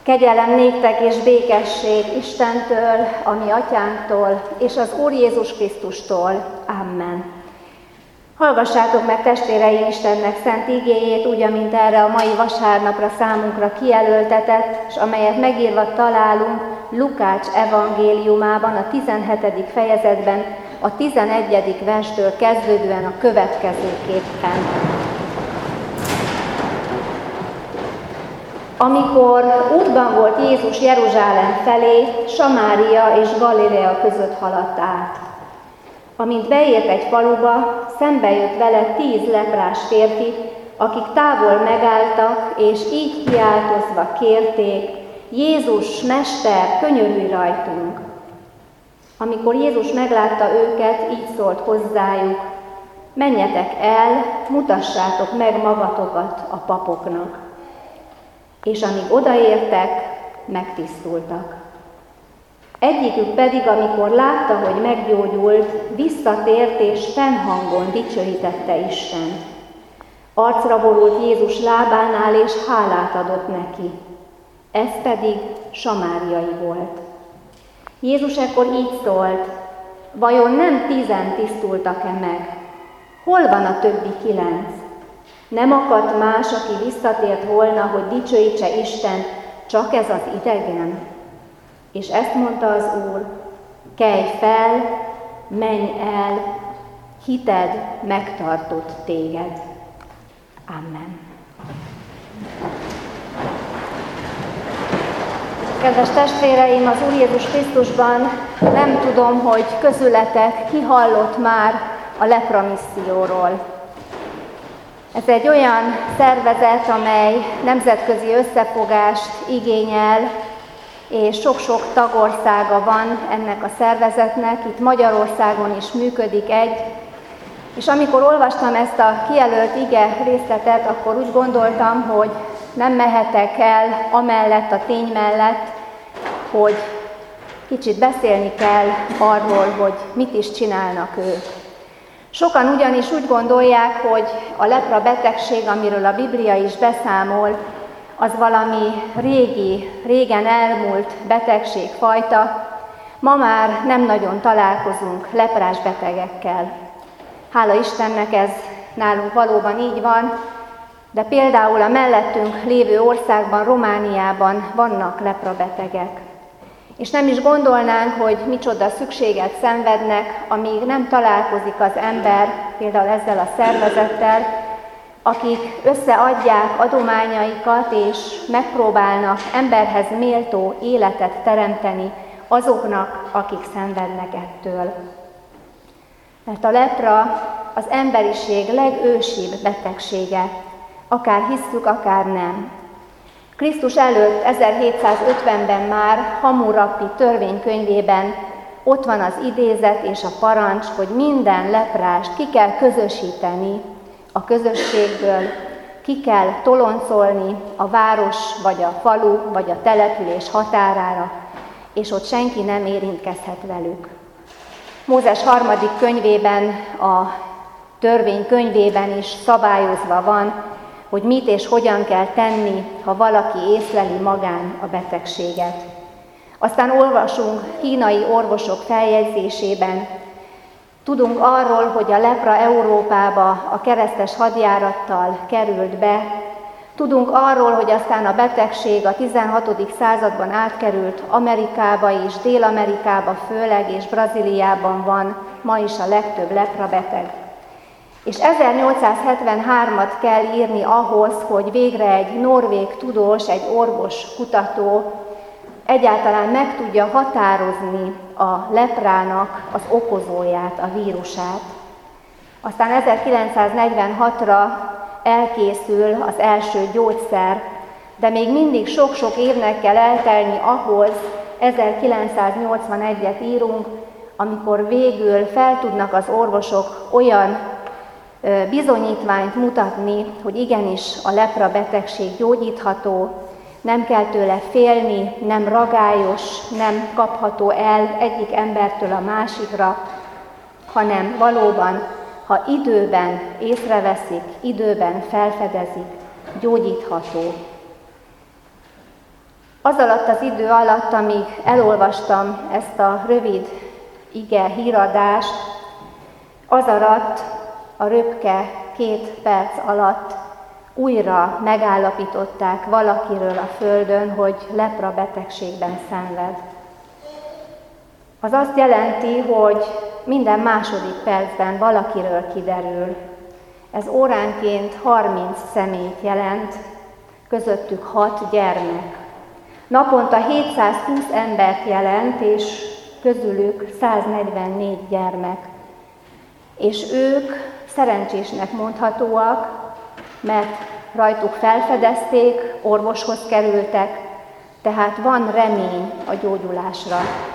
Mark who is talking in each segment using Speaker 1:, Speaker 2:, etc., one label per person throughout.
Speaker 1: Kegyelem néktek és békesség Istentől, a mi atyánktól, és az Úr Jézus Krisztustól. Amen. Hallgassátok meg, testvéreim, Istennek szent igéjét, úgy, amint erre a mai vasárnapra számunkra kijelöltetett, és amelyet megírva találunk Lukács evangéliumában, a 17. fejezetben, a 11. verstől kezdődően a következőképpen. Amikor útban volt Jézus Jeruzsálem felé, Samária és Galilea között haladt át. Amint beért egy faluba, szembe jött vele 10 leprás férfi, akik távol megálltak, és így kiáltozva kérték: Jézus, Mester, könyörülj rajtunk! Amikor Jézus meglátta őket, így szólt hozzájuk: menjetek el, mutassátok meg magatokat a papoknak. És amíg odaértek, megtisztultak. Egyikük pedig, amikor látta, hogy meggyógyult, visszatért és fennhangon dicsőítette Istent. Arcra borult Jézus lábánál, és hálát adott neki. Ez pedig samáriai volt. Jézus ekkor így szólt: vajon nem 10 tisztultak-e meg? Hol van a többi 9? Nem akadt más, aki visszatért volna, hogy dicsőítse Istent, csak ez az idegen? És ezt mondta az Úr: kelj fel, menj el, hited megtartott téged. Amen. Kedves testvéreim, az Úr Jézus Krisztusban nem tudom, hogy közületek ki hallott már a lepra misszióról. Ez egy olyan szervezet, amely nemzetközi összefogást igényel, és sok-sok tagországa van ennek a szervezetnek. Itt Magyarországon is működik egy. És amikor olvastam ezt a kijelölt ige részletet, akkor úgy gondoltam, hogy nem mehetek el amellett a tény mellett, hogy kicsit beszélni kell arról, hogy mit is csinálnak ők. Sokan ugyanis úgy gondolják, hogy a lepra betegség, amiről a Biblia is beszámol, az valami régen elmúlt betegségfajta. Ma már nem nagyon találkozunk leprás betegekkel. Hála Istennek, ez nálunk valóban így van, de például a mellettünk lévő országban, Romániában vannak leprabetegek. És nem is gondolnánk, hogy micsoda szükséget szenvednek, amíg nem találkozik az ember például ezzel a szervezettel, akik összeadják adományaikat és megpróbálnak emberhez méltó életet teremteni azoknak, akik szenvednek ettől. Mert a lepra az emberiség legősibb betegsége, akár hisszük, akár nem. Krisztus előtt 1750-ben már Hammurapi törvénykönyvében ott van az idézet és a parancs, hogy minden leprást ki kell közösíteni a közösségből, ki kell toloncolni a város, vagy a falu, vagy a település határára, és ott senki nem érintkezhet velük. Mózes 3. könyvében, a törvénykönyvében is szabályozva van, hogy mit és hogyan kell tenni, ha valaki észleli magán a betegséget. Aztán olvasunk kínai orvosok feljegyzésében, tudunk arról, hogy a lepra Európába a keresztes hadjárattal került be, tudunk arról, hogy aztán a betegség a 16. században átkerült Amerikába és Dél-Amerikába főleg, és Brazíliában van ma is a legtöbb leprabeteg. És 1873-at kell írni ahhoz, hogy végre egy norvég tudós, egy orvos kutató egyáltalán meg tudja határozni a leprának az okozóját, a vírusát. Aztán 1946-ra elkészül az első gyógyszer, de még mindig sok-sok évnek kell eltelni ahhoz, 1981-et írunk, amikor végül fel tudnak az orvosok olyan bizonyítványt mutatni, hogy igenis a lepra betegség gyógyítható, nem kell tőle félni, nem ragályos, nem kapható el egyik embertől a másikra, hanem valóban, ha időben észreveszik, időben felfedezik, gyógyítható. Az alatt az idő alatt, amíg elolvastam ezt a rövid ige híradást, az alatt a röpke 2 perc alatt újra megállapították valakiről a földön, hogy lepra betegségben szenved. Az azt jelenti, hogy minden második percben valakiről kiderül. Ez óránként 30 személyt jelent, közöttük 6 gyermek. Naponta 720 embert jelent, és közülük 144 gyermek. És ők szerencsésnek mondhatóak, mert rajtuk felfedezték, orvoshoz kerültek, tehát van remény a gyógyulásra.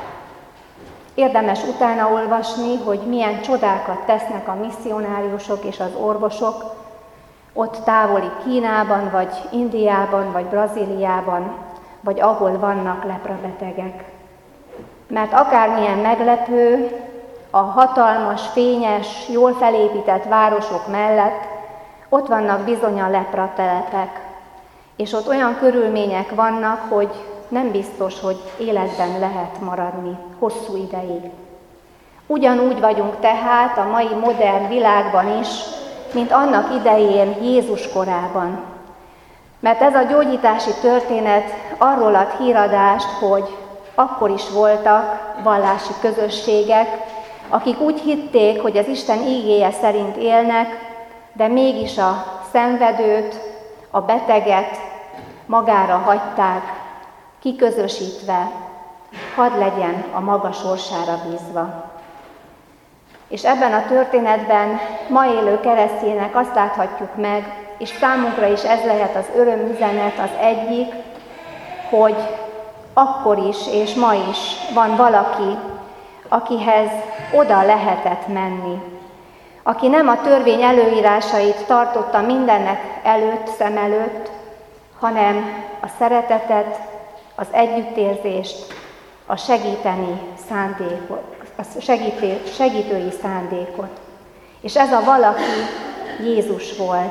Speaker 1: Érdemes utána olvasni, hogy milyen csodákat tesznek a misszionáriusok és az orvosok ott távoli Kínában, vagy Indiában, vagy Brazíliában, vagy ahol vannak leprabetegek. Mert akármilyen meglepő, a hatalmas, fényes, jól felépített városok mellett ott vannak bizony a lepratelepek, és ott olyan körülmények vannak, hogy nem biztos, hogy életben lehet maradni hosszú ideig. Ugyanúgy vagyunk tehát a mai modern világban is, mint annak idején Jézus korában. Mert ez a gyógyítási történet arról ad híradást, hogy akkor is voltak vallási közösségek, akik úgy hitték, hogy az Isten ígéje szerint élnek, de mégis a szenvedőt, a beteget magára hagyták, kiközösítve, hadd legyen a maga sorsára bízva. És ebben a történetben ma élő kereszténynek azt láthatjuk meg, és számunkra is ez lehet az örömüzenet az egyik, hogy akkor is és ma is van valaki, akihez oda lehetett menni, aki nem a törvény előírásait tartotta mindennek előtt, szem előtt, hanem a szeretetet, az együttérzést, a segítői szándékot. És ez a valaki Jézus volt.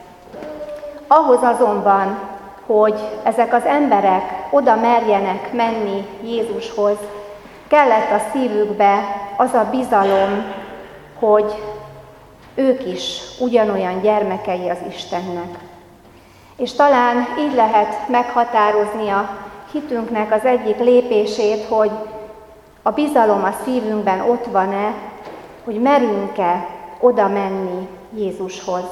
Speaker 1: Ahhoz azonban, hogy ezek az emberek oda merjenek menni Jézushoz, kellett a szívükbe az a bizalom, hogy ők is ugyanolyan gyermekei az Istennek. És talán így lehet meghatározni a hitünknek az egyik lépését, hogy a bizalom a szívünkben ott van-e, hogy merünk-e oda menni Jézushoz.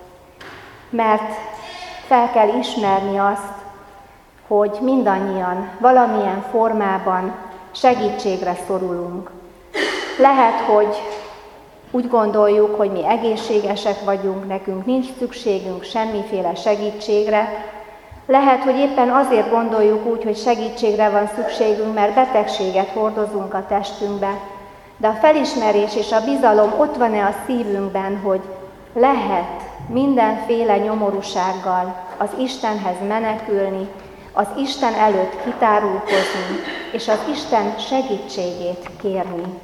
Speaker 1: Mert fel kell ismerni azt, hogy mindannyian valamilyen formában segítségre szorulunk. Lehet, hogy úgy gondoljuk, hogy mi egészségesek vagyunk, nekünk nincs szükségünk semmiféle segítségre. Lehet, hogy éppen azért gondoljuk úgy, hogy segítségre van szükségünk, mert betegséget hordozunk a testünkbe. De a felismerés és a bizalom ott van-e a szívünkben, hogy lehet mindenféle nyomorúsággal az Istenhez menekülni, az Isten előtt kitárulkozni, és az Isten segítségét kérni.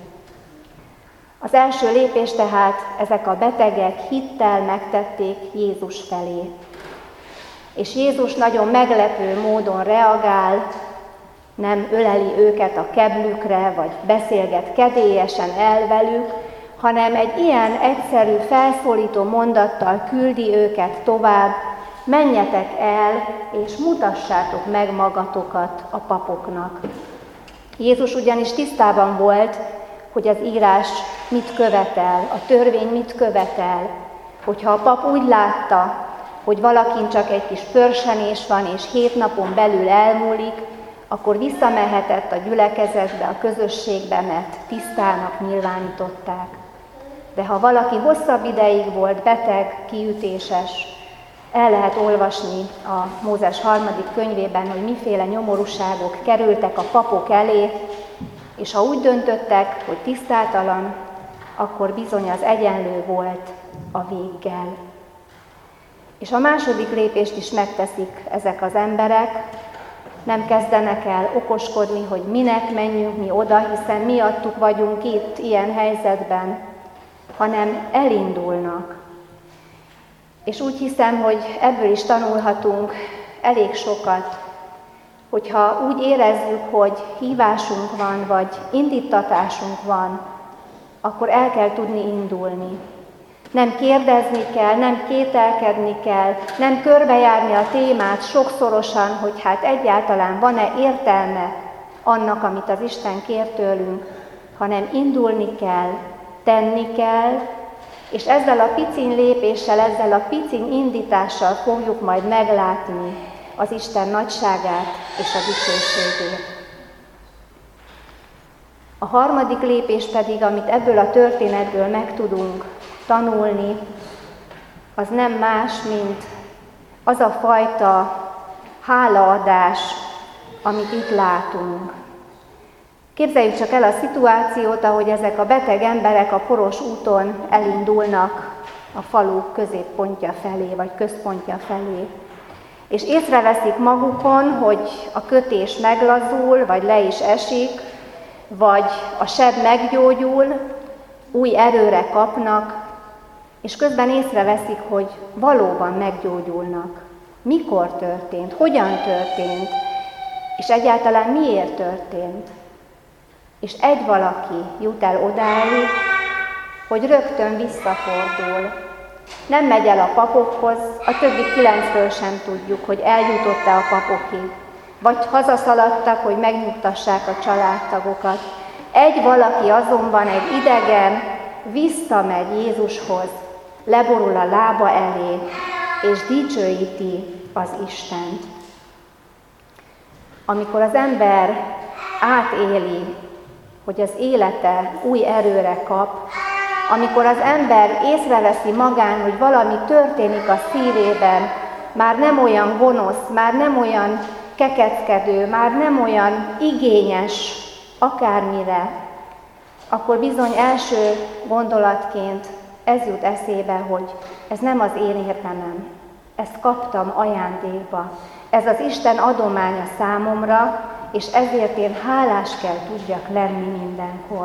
Speaker 1: Az első lépés tehát ezek a betegek hittel megtették Jézus felé. És Jézus nagyon meglepő módon reagál, nem öleli őket a keblükre, vagy beszélget kedélyesen el velük, hanem egy ilyen egyszerű, felszólító mondattal küldi őket tovább: menjetek el, és mutassátok meg magatokat a papoknak. Jézus ugyanis tisztában volt, hogy az írás mit követel, a törvény mit követel, hogyha a pap úgy látta, hogy valakin csak egy kis pörsenés van, és 7 napon belül elmúlik, akkor visszamehetett a gyülekezetbe, a közösségbe, mert tisztának nyilvánították. De ha valaki hosszabb ideig volt beteg, kiütéses, el lehet olvasni a Mózes 3. könyvében, hogy miféle nyomorúságok kerültek a papok elé, és ha úgy döntöttek, hogy tisztátalan, akkor bizony az egyenlő volt a véggel. És a második lépést is megteszik ezek az emberek, nem kezdenek el okoskodni, hogy minek menjünk mi oda, hiszen miattuk vagyunk itt ilyen helyzetben, hanem elindulnak. És úgy hiszem, hogy ebből is tanulhatunk elég sokat, hogyha úgy érezzük, hogy hívásunk van, vagy indítatásunk van, akkor el kell tudni indulni. Nem kérdezni kell, nem kételkedni kell, nem körbejárni a témát sokszorosan, hogy hát egyáltalán van-e értelme annak, amit az Isten kér tőlünk, hanem indulni kell, tenni kell, és ezzel a piciny lépéssel, ezzel a piciny indítással fogjuk majd meglátni az Isten nagyságát és a dicsőségét. A harmadik lépés pedig, amit ebből a történetből meg tudunk tanulni, az nem más, mint az a fajta hálaadás, amit itt látunk. Képzeljük csak el a szituációt, ahogy ezek a beteg emberek a poros úton elindulnak a falu középpontja felé, vagy központja felé. És észreveszik magukon, hogy a kötés meglazul, vagy le is esik, vagy a seb meggyógyul, új erőre kapnak, és közben észreveszik, hogy valóban meggyógyulnak. Mikor történt? Hogyan történt? És egyáltalán miért történt? És egy valaki jut el odáig, hogy rögtön visszafordul. Nem megy el a papokhoz, a többi 9-ről sem tudjuk, hogy eljutott-e a papokig, vagy hazaszaladtak, hogy megnyugtassák a családtagokat. Egy valaki azonban, egy idegen, visszamegy Jézushoz, leborul a lába elé, és dicsőíti az Istent. Amikor az ember átéli, hogy az élete új erőre kap, amikor az ember észreveszi magán, hogy valami történik a szívében, már nem olyan gonosz, már nem olyan kekeckedő, már nem olyan igényes akármire, akkor bizony első gondolatként ez jut eszébe, hogy ez nem az én érdemem, ezt kaptam ajándékba, ez az Isten adománya számomra, és ezért én hálás kell tudjak lenni mindenkor.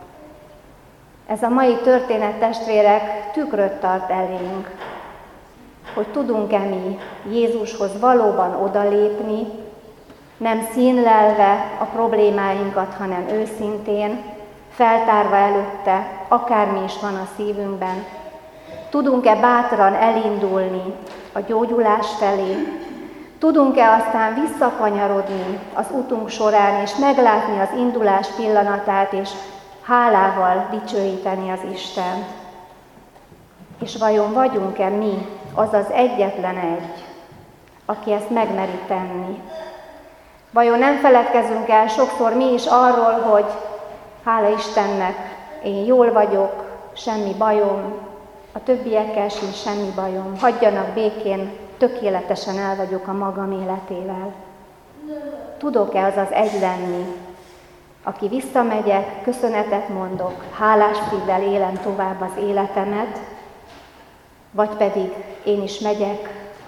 Speaker 1: Ez a mai történet, testvérek, tükröt tart elénk, hogy tudunk-e mi Jézushoz valóban odalépni, nem színlelve a problémáinkat, hanem őszintén, feltárva előtte, akármi is van a szívünkben. Tudunk-e bátran elindulni a gyógyulás felé? Tudunk-e aztán visszakanyarodni az utunk során, és meglátni az indulás pillanatát, és hálával dicsőíteni az Istent? És vajon vagyunk-e mi az az egyetlen egy, aki ezt megmeri tenni? Vajon nem feledkezünk el sokszor mi is arról, hogy hála Istennek, én jól vagyok, semmi bajom, a többiekkel sincs semmi bajom, hagyjanak békén, tökéletesen el vagyok a magam életével. Tudok-e az az egy lenni, aki visszamegyek, köszönetet mondok, hálás szívvel élem tovább az életemet, vagy pedig én is megyek a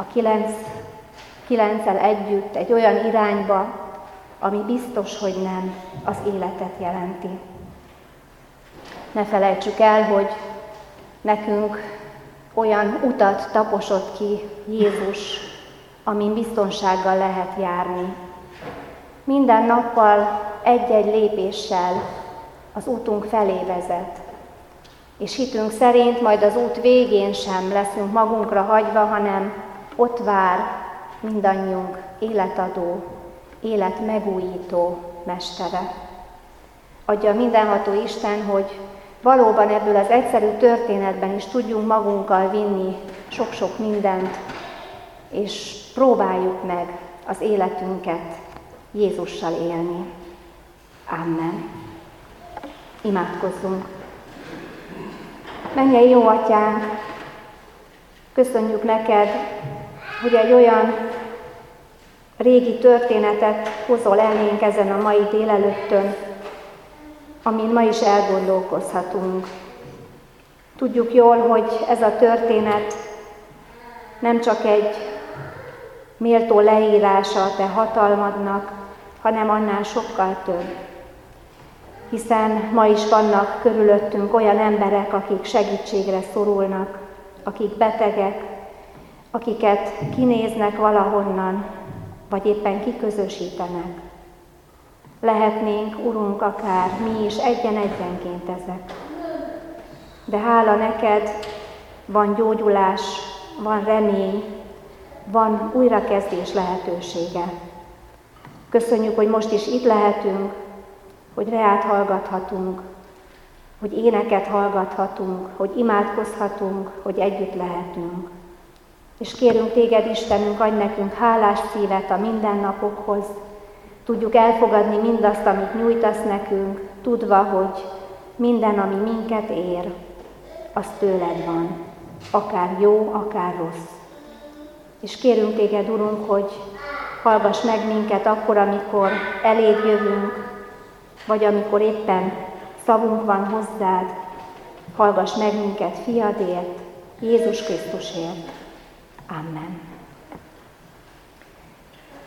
Speaker 1: 9-el együtt egy olyan irányba, ami biztos, hogy nem az életet jelenti. Ne felejtsük el, hogy nekünk olyan utat taposott ki Jézus, amin biztonsággal lehet járni. Minden nappal egy-egy lépéssel az útunk felé vezet. És hitünk szerint majd az út végén sem leszünk magunkra hagyva, hanem ott vár mindannyiunk életadó, életmegújító mestere. Adja mindenható Isten, hogy valóban ebből az egyszerű történetben is tudjunk magunkkal vinni sok-sok mindent, és próbáljuk meg az életünket Jézussal élni. Amen. Imádkozzunk. Mennyei jó Atyánk, köszönjük neked, hogy egy olyan régi történetet hozol elénk ezen a mai délelőttön, amin ma is elgondolkozhatunk. Tudjuk jól, hogy ez a történet nem csak egy méltó leírása a te hatalmadnak, hanem annál sokkal több. Hiszen ma is vannak körülöttünk olyan emberek, akik segítségre szorulnak, akik betegek, akiket kinéznek valahonnan, vagy éppen kiközösítenek. Lehetnénk, Urunk, akár mi is egyenként ezek. De hála neked, van gyógyulás, van remény, van újrakezdés lehetősége. Köszönjük, hogy most is itt lehetünk, hogy reát hallgathatunk, hogy éneket hallgathatunk, hogy imádkozhatunk, hogy együtt lehetünk. És kérünk téged, Istenünk, adj nekünk hálás szívet a mindennapokhoz, tudjuk elfogadni mindazt, amit nyújtasz nekünk, tudva, hogy minden, ami minket ér, az tőled van, akár jó, akár rossz. És kérünk téged, Urunk, hogy hallgass meg minket akkor, amikor eléd jövünk, vagy amikor éppen szavunk van hozzád, hallgass meg minket fiadért, Jézus Krisztusért. Amen.